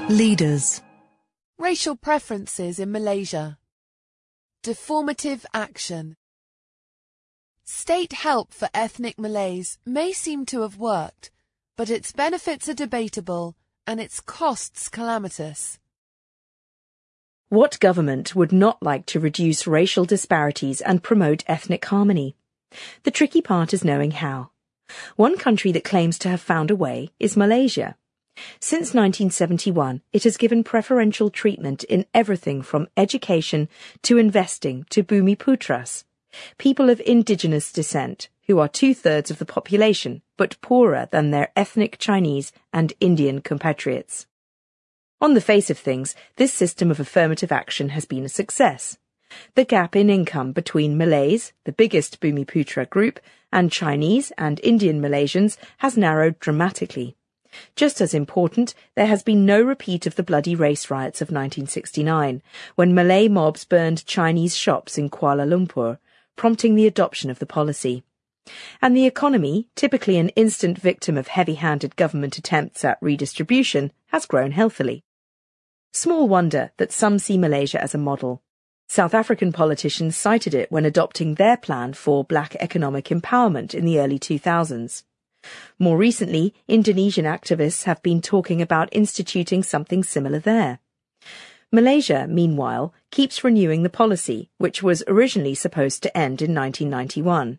Leaders. Racial preferences in Malaysia. Deformative action. State help for ethnic Malays may seem to have worked, but its benefits are debatable and its costs calamitous. What government would not like to reduce racial disparities and promote ethnic harmony? The tricky part is knowing how. One country that claims to have found a way is Malaysia. Since 1971, it has given preferential treatment in everything from education to investing to Bumiputras, people of indigenous descent, who are 2/3 of the population, but poorer than their ethnic Chinese and Indian compatriots. On the face of things, this system of affirmative action has been a success. The gap in income between Malays, the biggest Bumiputra group, and Chinese and Indian Malaysians has narrowed dramatically. Just as important, there has been no repeat of the bloody race riots of 1969, when Malay mobs burned Chinese shops in Kuala Lumpur, prompting the adoption of the policy. And the economy, typically an instant victim of heavy-handed government attempts at redistribution, has grown healthily. Small wonder that some see Malaysia as a model. South African politicians cited it when adopting their plan for black economic empowerment in the early 2000s. More recently, Indonesian activists have been talking about instituting something similar there. Malaysia, meanwhile, keeps renewing the policy, which was originally supposed to end in 1991.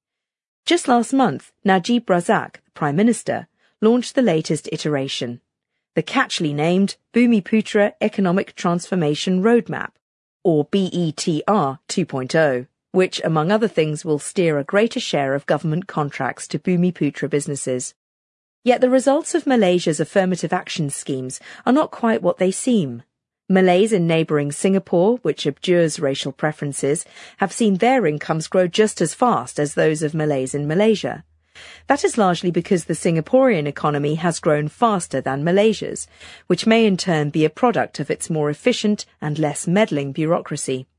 Just last month, Najib Razak, the Prime Minister, launched the latest iteration, the catchily named Bumiputra Economic Transformation Roadmap, or BETR 2.0, which, among other things, will steer a greater share of government contracts to Bumiputra businesses. Yet the results of Malaysia's affirmative action schemes are not quite what they seem. Malays in neighbouring Singapore, which abjures racial preferences, have seen their incomes grow just as fast as those of Malays in Malaysia. That is largely because the Singaporean economy has grown faster than Malaysia's, which may in turn be a product of its more efficient and less meddling bureaucracy.